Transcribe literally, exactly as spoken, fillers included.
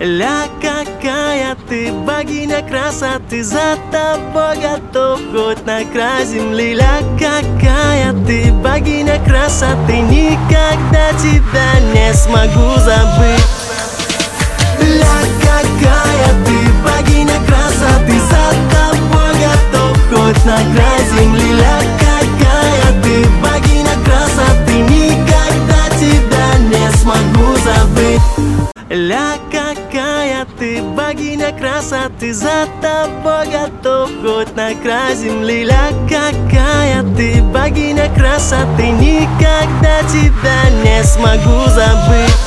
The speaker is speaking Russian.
Ля, какая ты богиня красоты, за тобой готов хоть на край земли. Ля, какая ты богиня красоты, никогда тебя не смогу забыть. Ля, какая ты богиня красоты, за тобой готов хоть на край земли. Ля, какая ты богиня красоты, никогда тебя не смогу забыть. Ля, какая ты богиня красоты, за тобой готов хоть на край земли. Ля, какая ты богиня красоты, никогда тебя не смогу забыть.